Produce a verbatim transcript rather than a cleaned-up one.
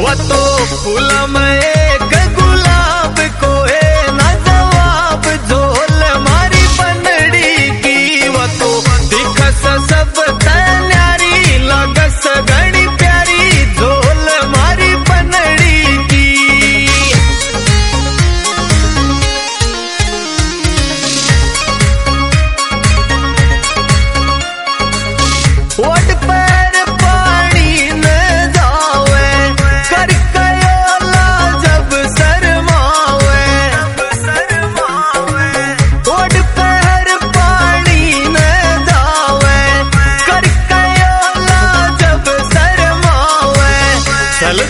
वो तो फूल में एक गुलाब को है ना जवाब झोल मारी बनड़ी की। वो तो दिखस सब न्यारी लगस घनी प्यारी झोल मारी बनड़ी की। ओट पर पानी न जावे कर कयोला जब शर्मावे। ओट पर पानी न जावे कर कयोला जब शर्मावे। चल